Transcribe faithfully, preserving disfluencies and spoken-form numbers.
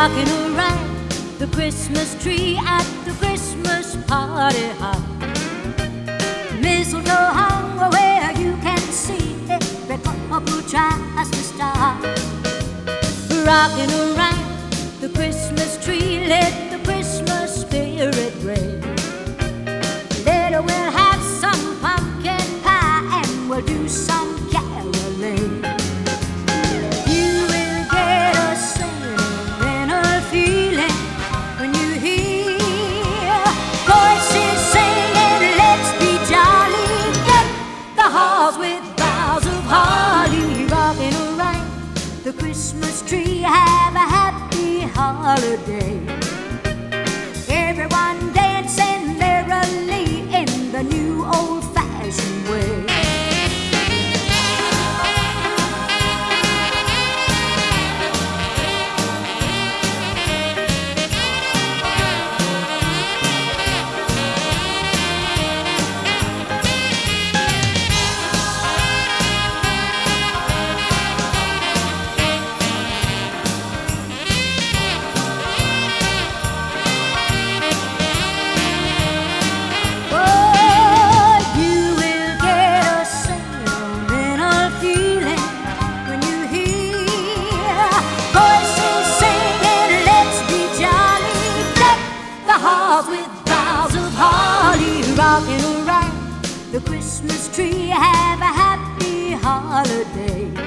rocking around the Christmas tree at the Christmas party hop. Mistletoe hung where you can see every couple tries to stop. Rocking around the Christmas tree, let the Christmas spirit reign. Later we'll have some pumpkin pie and we'll do some caroling. You will get a sentimental feeling when you hear voices singing, let's be jolly. Deck the halls with boughs of holly. Rocking around the Christmas tree, have a happy holiday. Everyone dancing merrily in the new old-fashioned way. With boughs of holly, rocking around the Christmas tree, have a happy holiday.